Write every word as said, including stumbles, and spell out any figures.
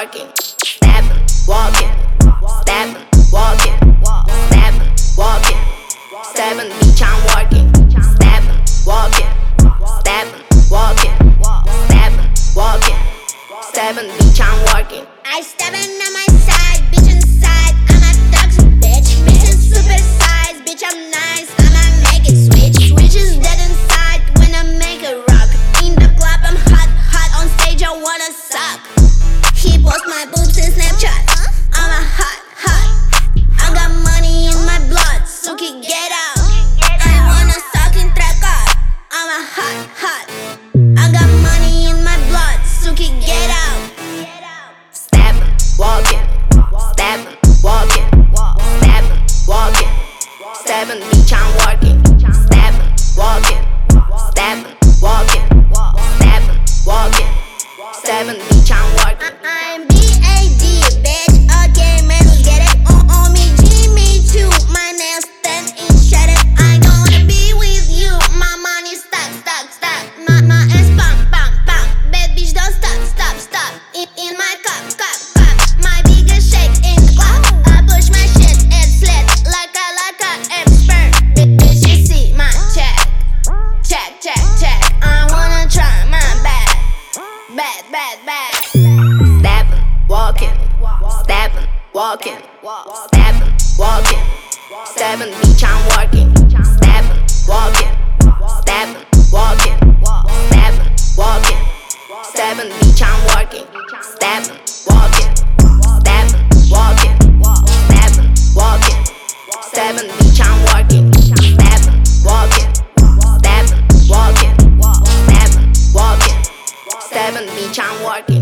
working. Stepping, walking, stepping, walking, stepping, walking. Seven beach, I'm working. Stepping, walking, stepping, walking, stepping, walking. Seven beach, I'm working. I steppin' on my side, bitch inside. I'm a toxic bitch, bitch is super size, bitch I'm nice. I'ma make it switch, switch is dead inside when I make it rock. In the club I'm hot, hot on stage I wanna suck. He post my boobs in Snapchat. I'm a hot, hot. I got money in my blood, so can get out. I wanna suck in treca. I'm a hot, hot. I got money in my blood, so can get out. Walking, stepping, walking, stepping, walking. Seven beach, I'm working. Stepping, walking, stepping, walking, stepping, walking. Seven beach, I'm working. I'm B A D, bitch. Okay, man, get it. On, on me, G, me too. My nails stand in shattered. I don't wanna be with you. My money stuck, stuck, stuck. My, my ass pump, pump, pump. Bad bitch, don't stop, stop, stop. In, in my cup, cup, cup. My biggest shake in the club. I push my shit, it's lit. Like a, like a expert. Bitch, you see my check. Check, check, check. I wanna try my bad. Bad, bad, bad. Stepping, walking, stepping, walking, stepping, walking. Seven beach, I'm working. Stepping, walking, stepping, walking, stepping, walking. Seven beach, I'm working. Stepping, walking, stepping, walking, stepping, walking. Seven beach, I'm working. Stepping, walking, stepping, walking, stepping, walking. Seven beach, I'm working.